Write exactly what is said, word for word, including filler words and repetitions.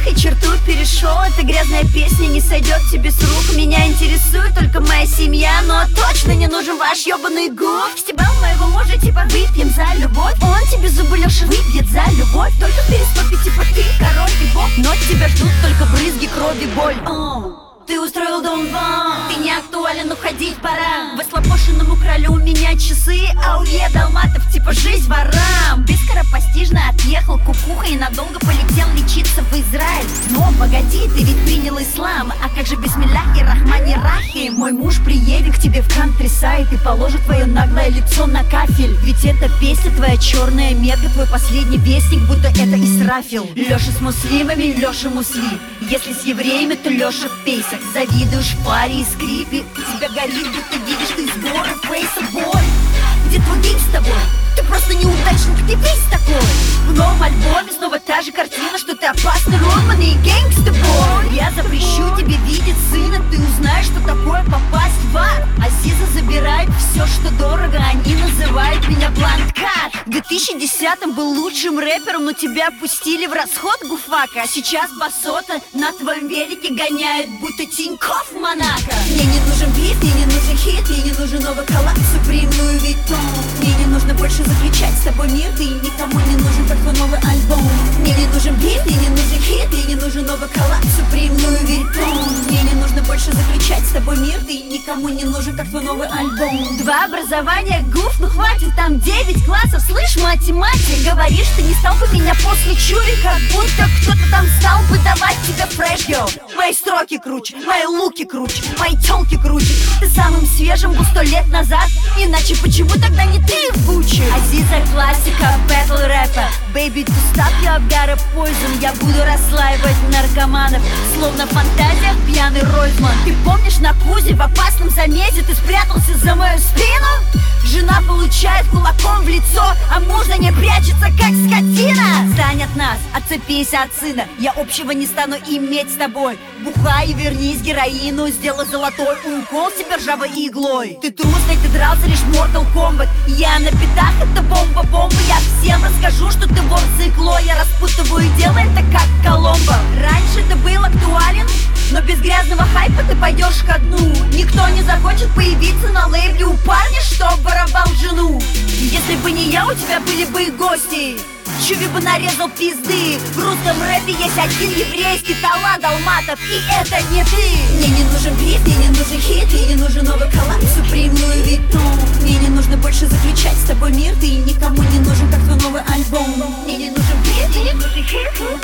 и черту перешел. Эта грязная песня не сойдет тебе с рук. Меня интересует только моя семья, но точно не нужен ваш ебаный гуф. Стебал моего мужа, типа выпьем за любовь. Он тебе зубы Леша выбьет за любовь. Только в перестопе, типа ты король и бог. Но тебя ждут только брызги, крови, боль. О, ты устроил дом вам, ты не актуален, уходить пора. Выслопошенному кролю у меня часы, а ауе Далматов, типа жизнь ворам. Ты скоропостижно отъехал кукуха и надолго полетел лечиться в Израиль. Но погоди, ты ведь принял ислам, а как же бисмилляхи рахмани рахи? Мой муж приедет к тебе в кантрисайд и положит твое наглое лицо на кафель. Ведь эта песня твоя черная метка, твой последний вестник, будто это Исрафил. Леша с муслимами, Леша мусли. Если с евреями, то Леша в пейсах. Завидуешь паре и скрипе, у тебя горит, будто видишь ты сборы фейса, бой. Где твой гейм с тобой? Ты просто неудачник, ты весь такой. В новом альбоме снова та же картина, что ты опасный роман и гэнгста-бой. Я запрещу тебе видеть сына, ты узнаешь, что такое попасть в ад. Азиза забирает все, что дорого, они называют меня бланткат. В две тысячи десятом был лучшим рэпером, но тебя пустили в расход, гуфака. А сейчас басота на твоем велике гоняет, будто Тинькофф в Монако. Мне не нужен бит, мне не нужен хит, мне не нужен новый коллапс, Supreme Louis Vuitton. Мне не нужно больше заключать с тобой мир, ты никому не нужен, как твой новый альбом. Мне не нужен бит, мне не нужен хит, мне не нужен новый коллапс, Supreme Louis Vuitton. Мне не нужно больше заключать с тобой мир, ты никому не нужен, как твой новый альбом. Два образования, гуф, ну хватит, там девять классов, слышь, математик. Говоришь, ты не стал бы меня после чури, как будто кто-то там стал бы давать тебе фреш, йо. Мои строки круче, мои луки круче, мои тёлки круче. Ты самым свежим был сто лет назад, иначе почему тогда не ты в Гуччи? Азиза классика, бэтл рэпа. Baby, to stop you, I've got a poison. Я буду расслаивать наркоманов, словно фантазия пьяный Ройзман. Ты помнишь, на Кузе в опасном замесе ты спрятался за мою спину? Жена получает кулаком в лицо, а муж за ней прячется, как скотина. Стань от нас, отцепись от сына, я общего не стану иметь с тобой. Бухай и вернись героину, сделай золотой укол себе ржавой иглой. Ты трусный, ты дрался лишь в Mortal Kombat. Я на пятах, это бомба-бомба. Я всем расскажу, что ты вор цикло. Я распутываю дело, это как Коломбо. Раньше ты был актуален, но без грязного хайпа ты пойдешь ко дну. Никто не захочет появиться на лейбле у парня, что воровал жену. Если бы не я, у тебя были бы и гости. Чуви бы нарезал пизды. В русском рэпе есть один еврейский талант, Далматов, и это не ты. Мне не нужен бит, мне не нужен хит, мне не нужен новый коллапс, Supreme Louis Vuitton. Мне не нужно больше заключать с тобой мир, ты никому не нужен, как твой новый альбом. Мне не нужен бит, мне не нужен хит.